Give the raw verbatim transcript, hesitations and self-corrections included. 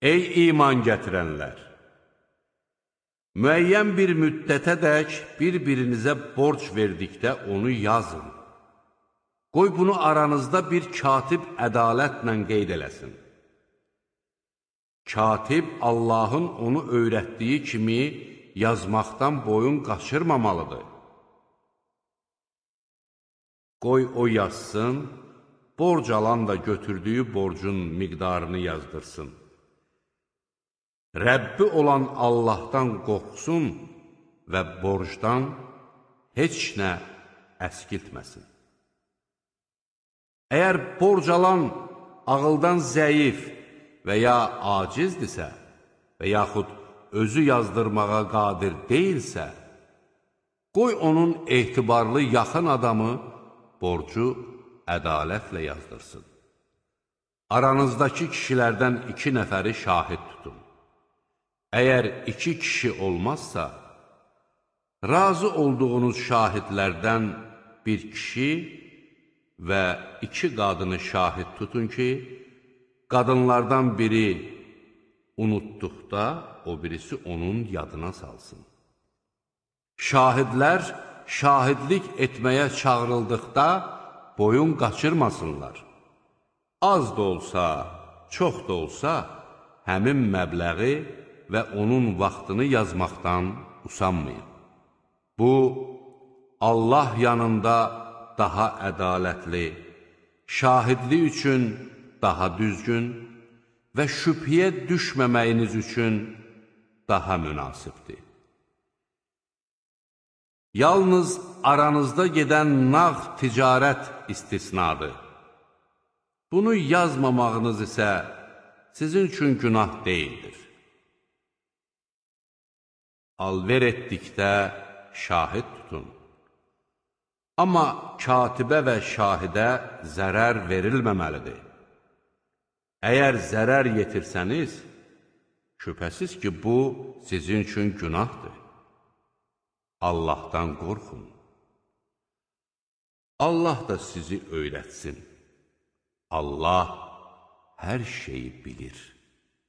Ey iman gətirənlər! Müəyyən bir müddətədək bir-birinizə borc verdikdə onu yazın. Qoy bunu aranızda bir katib ədalətlə qeyd eləsin. Katib Allahın onu öyrətdiyi kimi yazmaqdan boyun qaçırmamalıdır. Qoy o yazsın, borc alan da götürdüyü borcun miqdarını yazdırsın. Rəbbi olan Allahdan qorxsun və borcdan heç nə əskiltməsin. Əgər borc alan ağıldan zəif və ya acizdirsə və yaxud özü yazdırmağa qadir deyilsə, qoy onun etibarlı yaxın adamı borcu ədalətlə yazdırsın. Aranızdakı kişilərdən iki nəfəri şahid tutun. Əgər iki kişi olmazsa, razı olduğunuz şahidlərdən bir kişi və iki qadını şahid tutun ki, qadınlardan biri unutduqda, o birisi onun yadına salsın. Şahidlər şahidlik etməyə çağırıldıqda boyun qaçırmasınlar. Az da olsa, çox da olsa, həmin məbləği və onun vaxtını yazmaqdan usanmayın. Bu, Allah yanında daha ədalətli, şahidlik üçün daha düzgün və şübhəyə düşməməyiniz üçün daha münasibdir. Yalnız aranızda gedən nağd ticarət istisnadır. Bunu yazmamağınız isə sizin üçün günah deyildir. Alver etdikdə şahid tutun. Amma katibə və şahidə zərər verilməməlidir. Əgər zərər yetirsəniz, şübhəsiz ki, bu sizin üçün günahdır. Allahdan qorxun. Allah da sizi öyrətsin. Allah hər şeyi bilir.